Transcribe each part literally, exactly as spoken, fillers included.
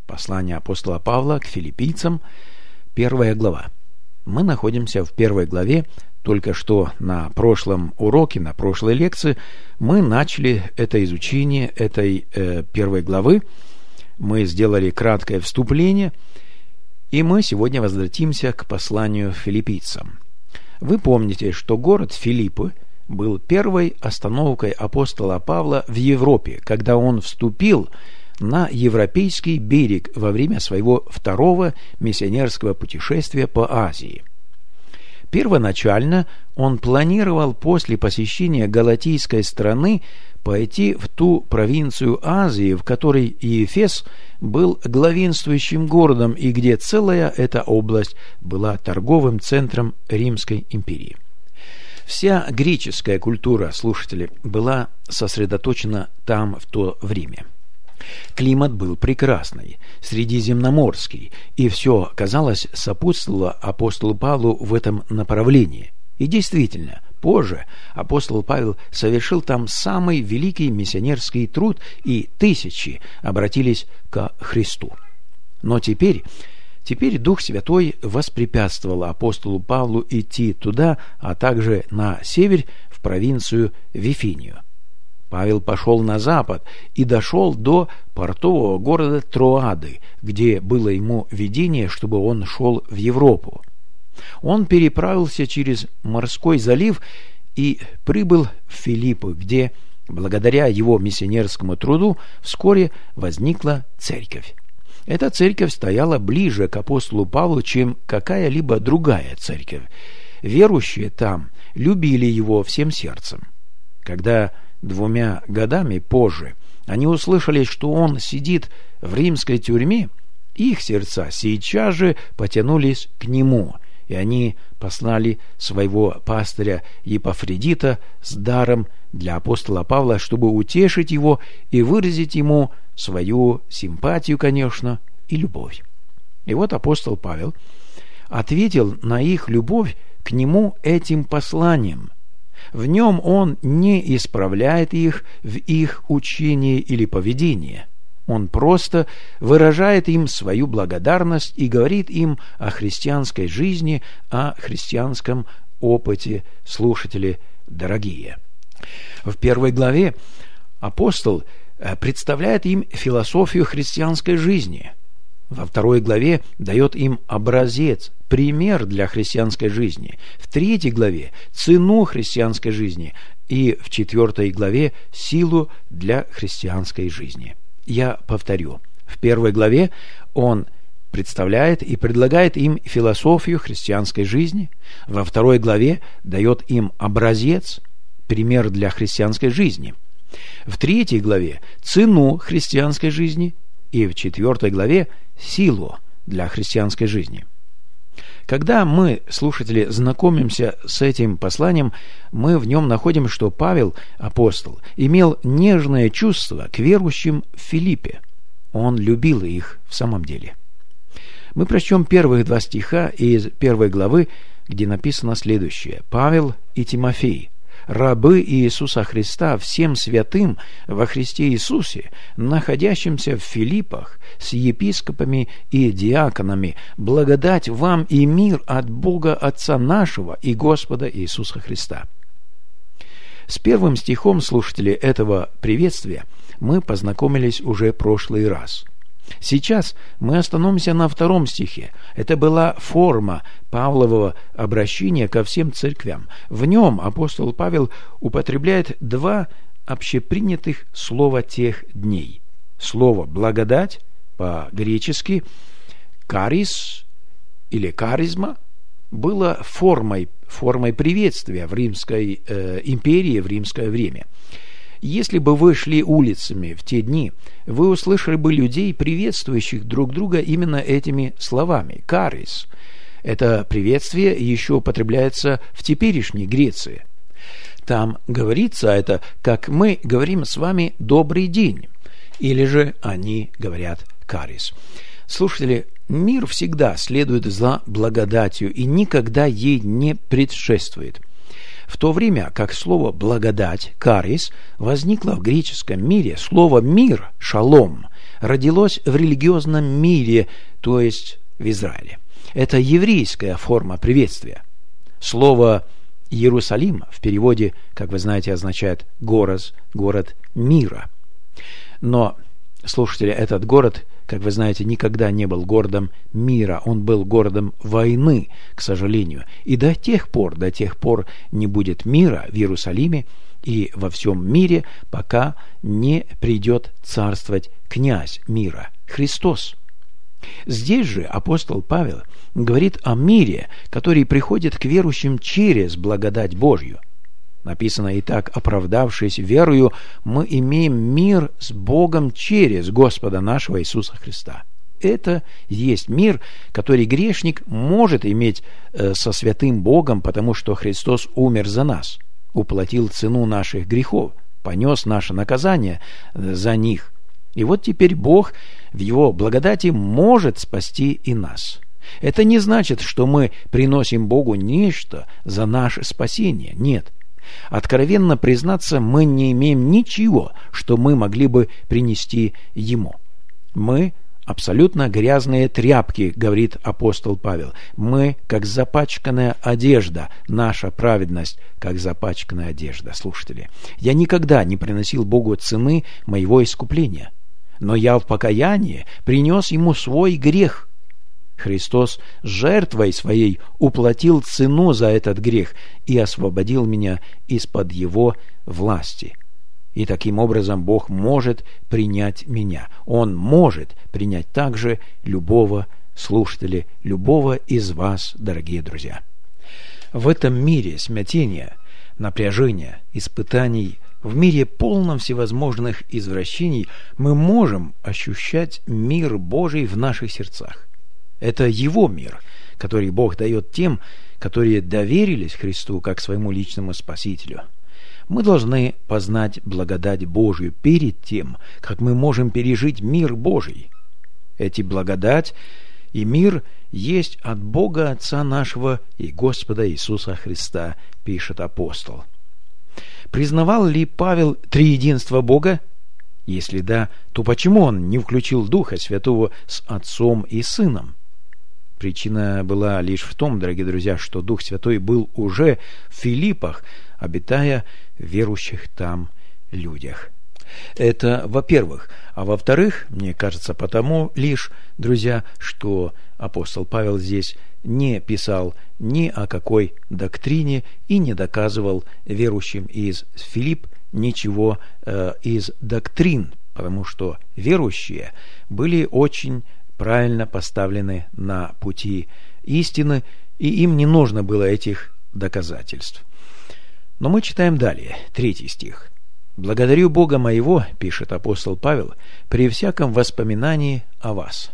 Послание апостола Павла к филиппийцам, первая глава. Мы находимся в первой главе. Только что на прошлом уроке, на прошлой лекции мы начали это изучение этой э, первой главы. Мы сделали краткое вступление, и мы сегодня возвратимся к посланию филиппийцам. Вы помните, что город Филиппы был первой остановкой апостола Павла в Европе, когда он вступил на европейский берег во время своего второго миссионерского путешествия по Азии. Первоначально он планировал после посещения галатийской страны пойти в ту провинцию Азии, в которой Ефес был главенствующим городом и где целая эта область была торговым центром Римской империи. Вся греческая культура, слушатели, была сосредоточена там в то время. Климат был прекрасный, средиземноморский, и все, казалось, сопутствовало апостолу Павлу в этом направлении. И действительно, позже апостол Павел совершил там самый великий миссионерский труд, и тысячи обратились ко Христу. Но теперь, теперь Дух Святой воспрепятствовал апостолу Павлу идти туда, а также на север, в провинцию Вифинию. Павел пошел на запад и дошел до портового города Троады, где было ему видение, чтобы он шел в Европу. Он переправился через морской залив и прибыл в Филиппы, где, благодаря его миссионерскому труду, вскоре возникла церковь. Эта церковь стояла ближе к апостолу Павлу, чем какая-либо другая церковь. Верующие там любили его всем сердцем. Когда двумя годами позже они услышали, что он сидит в римской тюрьме, их сердца сейчас же потянулись к нему, и они послали своего пастыря Епафродита с даром для апостола Павла, чтобы утешить его и выразить ему свою симпатию, конечно, и любовь. И вот апостол Павел ответил на их любовь к нему этим посланием. В нем он не исправляет их в их учении или поведении. Он просто выражает им свою благодарность и говорит им о христианской жизни, о христианском опыте, слушатели дорогие. В первой главе апостол представляет им философию христианской жизни. Во второй главе дает им образец, пример для христианской жизни. В третьей главе цену христианской жизни. И в четвертой главе силу для христианской жизни. Я повторю. В первой главе он представляет и предлагает им философию христианской жизни. Во второй главе дает им образец, пример для христианской жизни. В третьей главе цену христианской жизни. И в четвертой главе силу для христианской жизни. Когда мы, слушатели, знакомимся с этим посланием, мы в нем находим, что Павел, апостол, имел нежное чувство к верующим в Филиппе. Он любил их в самом деле. Мы прочтем первых два стиха из первой главы, где написано следующее. «Павел и Тимофей, рабы Иисуса Христа, всем святым во Христе Иисусе, находящимся в Филиппах, с епископами и диаконами, благодать вам и мир от Бога Отца нашего и Господа Иисуса Христа». С первым стихом, слушатели, этого приветствия мы познакомились уже в прошлый раз. Сейчас мы остановимся на втором стихе. Это была форма Павлового обращения ко всем церквям. В нем апостол Павел употребляет два общепринятых слова тех дней. Слово «благодать» по-гречески «карис» или «каризма» было формой, формой приветствия в Римской э, империи в римское время. Если бы вы шли улицами в те дни, вы услышали бы людей, приветствующих друг друга именно этими словами «карис». Это приветствие еще употребляется в теперешней Греции. Там говорится это, как мы говорим с вами «добрый день», или же они говорят «карис». Слушатели, мир всегда следует за благодатью и никогда ей не предшествует. В то время как слово «благодать» «карис» возникло в греческом мире, слово «мир» «шалом» родилось в религиозном мире, то есть в Израиле. Это еврейская форма приветствия. Слово «Иерусалим» в переводе, как вы знаете, означает «город», «город мира». Но, слушатели, этот город, как вы знаете, никогда не был городом мира, он был городом войны, к сожалению. И до тех пор, до тех пор не будет мира в Иерусалиме и во всем мире, пока не придет царствовать князь мира, Христос. Здесь же апостол Павел говорит о мире, который приходит к верующим через благодать Божью. Написано: «Итак, оправдавшись верою, мы имеем мир с Богом через Господа нашего Иисуса Христа». Это есть мир, который грешник может иметь со святым Богом, потому что Христос умер за нас, уплатил цену наших грехов, понес наше наказание за них. И вот теперь Бог в Его благодати может спасти и нас. Это не значит, что мы приносим Богу нечто за наше спасение. Нет. Откровенно признаться, мы не имеем ничего, что мы могли бы принести Ему. Мы абсолютно грязные тряпки, говорит апостол Павел. Мы, как запачканная одежда, наша праведность, как запачканная одежда. Слушатели, я никогда не приносил Богу цены моего искупления, но я в покаянии принес Ему свой грех. Христос жертвой своей уплатил цену за этот грех и освободил меня из-под Его власти. И таким образом Бог может принять меня. Он может принять также любого слушателя, любого из вас, дорогие друзья. В этом мире смятения, напряжения, испытаний, в мире полном всевозможных извращений мы можем ощущать мир Божий в наших сердцах. Это Его мир, который Бог дает тем, которые доверились Христу как своему личному Спасителю. Мы должны познать благодать Божию перед тем, как мы можем пережить мир Божий. Эти благодать и мир есть от Бога Отца нашего и Господа Иисуса Христа, пишет апостол. Признавал ли Павел триединство Бога? Если да, то почему он не включил Духа Святого с Отцом и Сыном? Причина была лишь в том, дорогие друзья, что Дух Святой был уже в Филиппах, обитая в верующих там людях. Это во-первых. А во-вторых, мне кажется, потому лишь, друзья, что апостол Павел здесь не писал ни о какой доктрине и не доказывал верующим из Филипп ничего э, из доктрин, потому что верующие были очень правильно поставлены на пути истины, и им не нужно было этих доказательств. Но мы читаем далее, третий стих. «Благодарю Бога моего, — пишет апостол Павел, — при всяком воспоминании о вас».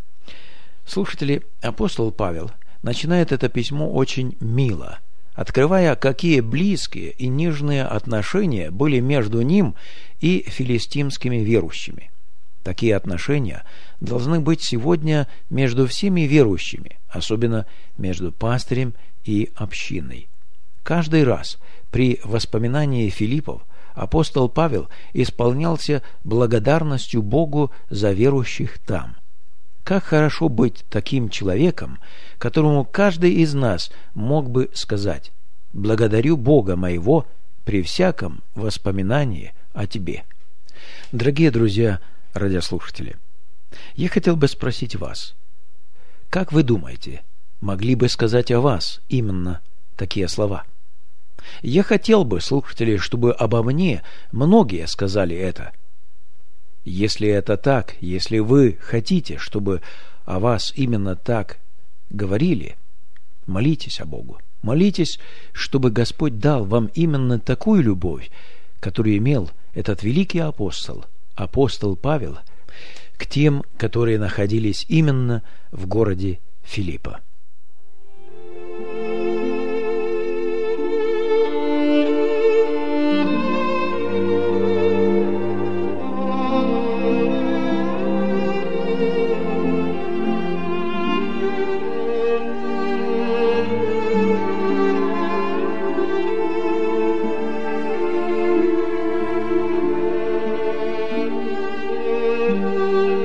Слушатели, апостол Павел начинает это письмо очень мило, открывая, какие близкие и нежные отношения были между ним и филистимскими верующими. Такие отношения должны быть сегодня между всеми верующими, особенно между пастырем и общиной. Каждый раз при воспоминании Филиппов апостол Павел исполнялся благодарностью Богу за верующих там. Как хорошо быть таким человеком, которому каждый из нас мог бы сказать: «Благодарю Бога моего при всяком воспоминании о тебе». Дорогие друзья, радиослушатели, я хотел бы спросить вас, как вы думаете, могли бы сказать о вас именно такие слова? Я хотел бы, слушатели, чтобы обо мне многие сказали это. Если это так, если вы хотите, чтобы о вас именно так говорили, молитесь о Богу. Молитесь, чтобы Господь дал вам именно такую любовь, которую имел этот великий апостол, апостол Павел, к тем, которые находились именно в городе Филиппа. Thank you.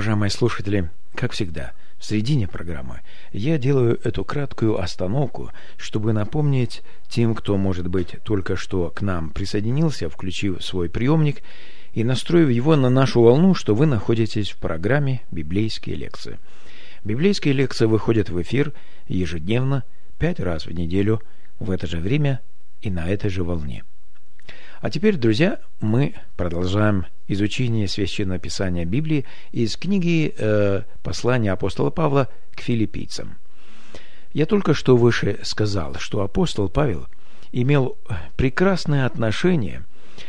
Уважаемые слушатели, как всегда, в середине программы я делаю эту краткую остановку, чтобы напомнить тем, кто, может быть, только что к нам присоединился, включив свой приемник и настроив его на нашу волну, что вы находитесь в программе «Библейские лекции». Библейские лекции выходят в эфир ежедневно, пять раз в неделю, в это же время и на этой же волне. А теперь, друзья, мы продолжаем изучение Священного Писания Библии из книги э, послания апостола Павла к филиппийцам. Я только что выше сказал, что апостол Павел имел прекрасное отношение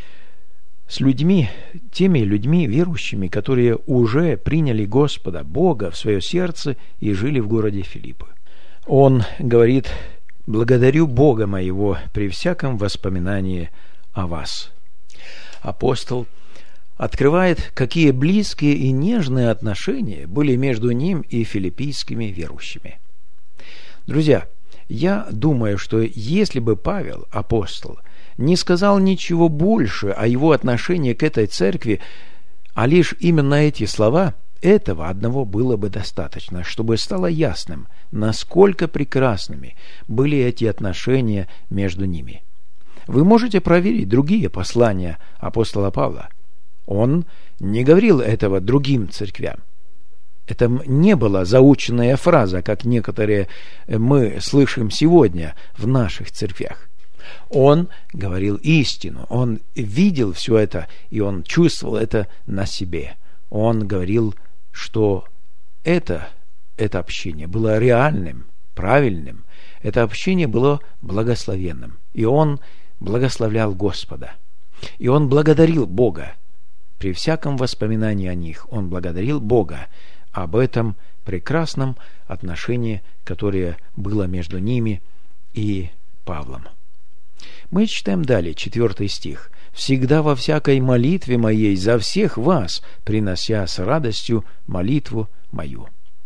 с людьми, теми людьми верующими, которые уже приняли Господа Бога в свое сердце и жили в городе Филиппы. Он говорит: «Благодарю Бога моего при всяком воспоминании о вас». Апостол открывает, какие близкие и нежные отношения были между ним и филиппийскими верующими. Друзья, я думаю, что если бы Павел, апостол, не сказал ничего больше о его отношении к этой церкви, а лишь именно эти слова, этого одного было бы достаточно, чтобы стало ясным, насколько прекрасными были эти отношения между ними. Вы можете проверить другие послания апостола Павла. Он не говорил этого другим церквям. Это не была заученная фраза, как некоторые мы слышим сегодня в наших церквях. Он говорил истину, он видел все это, и он чувствовал это на себе. Он говорил, что это, это общение было реальным, правильным, это общение было благословенным, и он благословлял Господа, и он благодарил Бога. При всяком воспоминании о них он благодарил Бога об этом прекрасном отношении, которое было между ними и Павлом. Мы читаем далее, четвертый стих. «Всегда во всякой молитве моей за всех вас, принося с радостью молитву мою».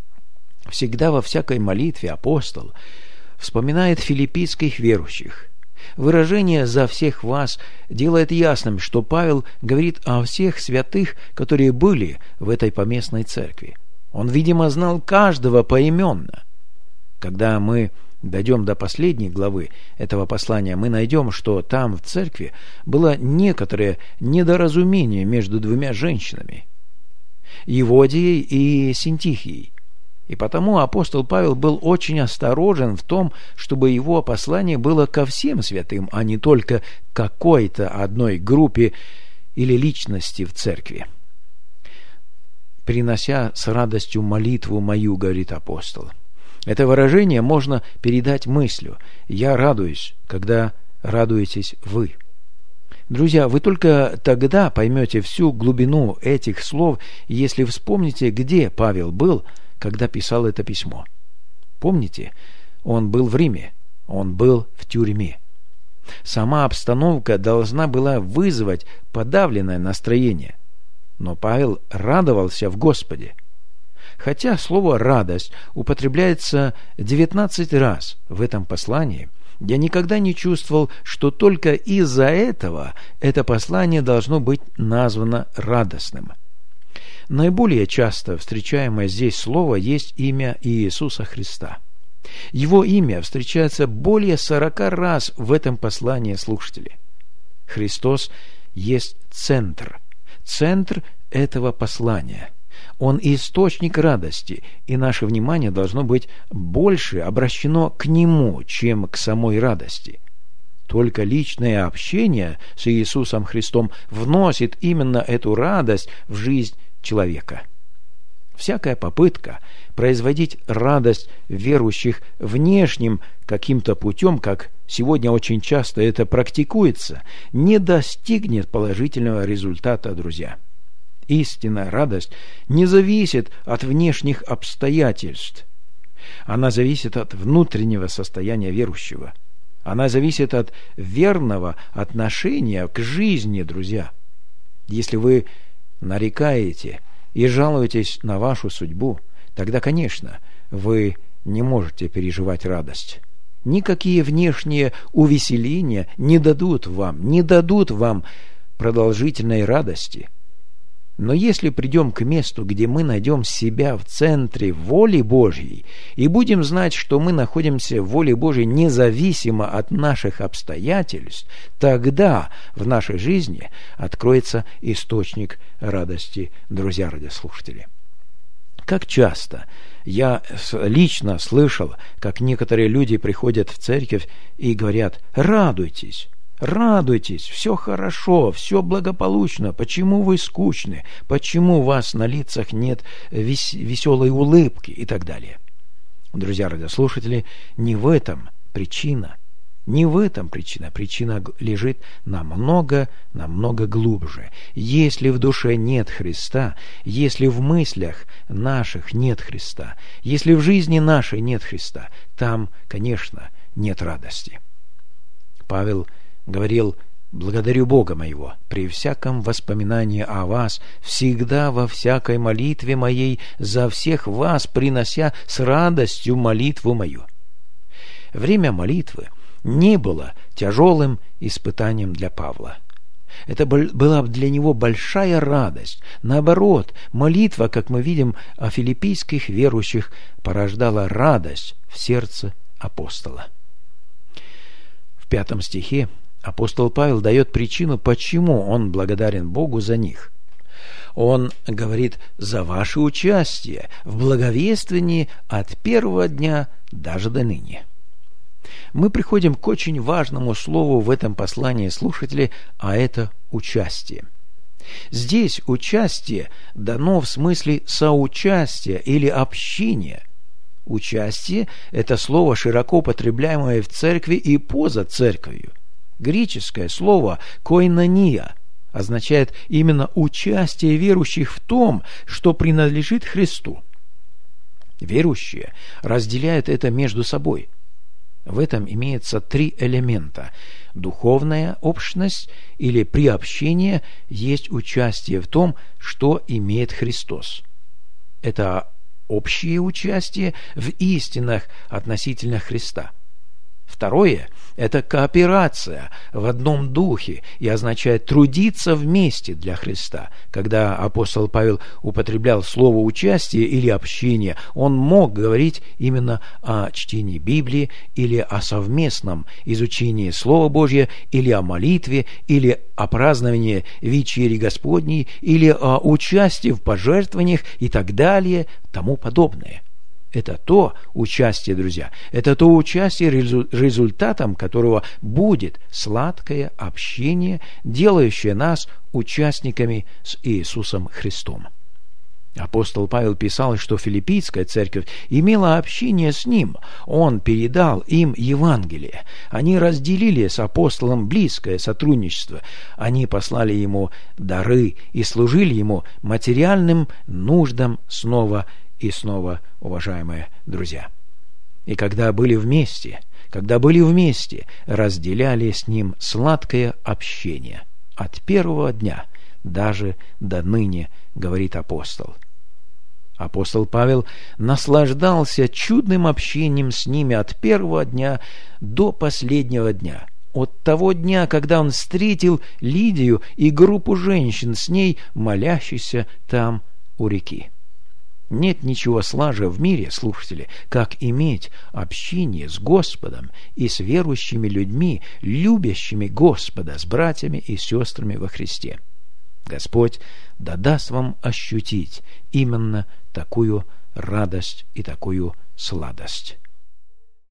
Всегда во всякой молитве апостол вспоминает филиппийских верующих. Выражение «за всех вас» делает ясным, что Павел говорит о всех святых, которые были в этой поместной церкви. Он, видимо, знал каждого поименно. Когда мы дойдем до последней главы этого послания, мы найдем, что там в церкви было некоторое недоразумение между двумя женщинами, Еводией и Синтихией. И потому апостол Павел был очень осторожен в том, чтобы его послание было ко всем святым, а не только какой-то одной группе или личности в церкви. «Принося с радостью молитву мою», — говорит апостол. Это выражение можно передать мыслью: «Я радуюсь, когда радуетесь вы». Друзья, вы только тогда поймете всю глубину этих слов, если вспомните, где Павел был, когда писал это письмо. Помните, он был в Риме, он был в тюрьме. Сама обстановка должна была вызвать подавленное настроение, но Павел радовался в Господе. Хотя слово «радость» употребляется девятнадцать раз в этом послании, я никогда не чувствовал, что только из-за этого это послание должно быть названо радостным. Наиболее часто встречаемое здесь слово есть имя Иисуса Христа. Его имя встречается более сорока раз в этом послании, слушатели. Христос есть центр, центр этого послания. Он источник радости, и наше внимание должно быть больше обращено к Нему, чем к самой радости. Только личное общение с Иисусом Христом вносит именно эту радость в жизнь человека. Всякая попытка производить радость верующих внешним каким-то путем, как сегодня очень часто это практикуется, не достигнет положительного результата, друзья. Истинная радость не зависит от внешних обстоятельств. Она зависит от внутреннего состояния верующего. Она зависит от верного отношения к жизни, друзья. Если вы нарекаете и жалуетесь на вашу судьбу, тогда, конечно, вы не можете переживать радость. Никакие внешние увеселения не дадут вам, не дадут вам продолжительной радости. Но если придем к месту, где мы найдем себя в центре воли Божьей и будем знать, что мы находимся в воле Божьей независимо от наших обстоятельств, тогда в нашей жизни откроется источник радости, друзья радиослушатели. Как часто я лично слышал, как некоторые люди приходят в церковь и говорят: «Радуйтесь, радуйтесь, все хорошо, все благополучно, почему вы скучны, почему у вас на лицах нет вес- веселой улыбки» и так далее. Друзья радиослушатели, не в этом причина. Не в этом причина. Причина лежит намного, намного глубже. Если в душе нет Христа, если в мыслях наших нет Христа, если в жизни нашей нет Христа, там, конечно, нет радости. Павел говорил: «Благодарю Бога моего при всяком воспоминании о вас, всегда во всякой молитве моей за всех вас, принося с радостью молитву мою». Время молитвы не было тяжелым испытанием для Павла. Это была для него большая радость. Наоборот, молитва, как мы видим о филиппийских верующих, порождала радость в сердце апостола. В пятом стихе апостол Павел дает причину, почему он благодарен Богу за них. Он говорит: «За ваше участие в благовествовании от первого дня даже до ныне». Мы приходим к очень важному слову в этом послании, слушатели, а это участие. Здесь участие дано в смысле соучастия или общения. Участие – это слово, широко употребляемое в церкви и поза церковью. Греческое слово «койнония» означает именно участие верующих в том, что принадлежит Христу. Верующие разделяют это между собой. В этом имеется три элемента. Духовная общность или приобщение есть участие в том, что имеет Христос. Это общее участие в истинах относительно Христа. Второе – это кооперация в одном духе и означает трудиться вместе для Христа. Когда апостол Павел употреблял слово «участие» или «общение», он мог говорить именно о чтении Библии или о совместном изучении Слова Божьего, или о молитве, или о праздновании вечери Господней, или о участии в пожертвованиях и так далее, тому подобное. Это то участие, друзья, это то участие, результатом которого будет сладкое общение, делающее нас участниками с Иисусом Христом. Апостол Павел писал, что филиппийская церковь имела общение с ним. Он передал им Евангелие. Они разделили с апостолом близкое сотрудничество. Они послали ему дары и служили ему материальным нуждам снова и снова, уважаемые друзья. И когда были вместе, когда были вместе, разделяли с ним сладкое общение. От первого дня даже до ныне, говорит апостол. Апостол Павел наслаждался чудным общением с ними от первого дня до последнего дня. От того дня, когда он встретил Лидию и группу женщин с ней, молящихся там у реки. Нет ничего слаже в мире, слушатели, как иметь общение с Господом и с верующими людьми, любящими Господа, с братьями и сестрами во Христе. Господь да даст вам ощутить именно такую радость и такую сладость.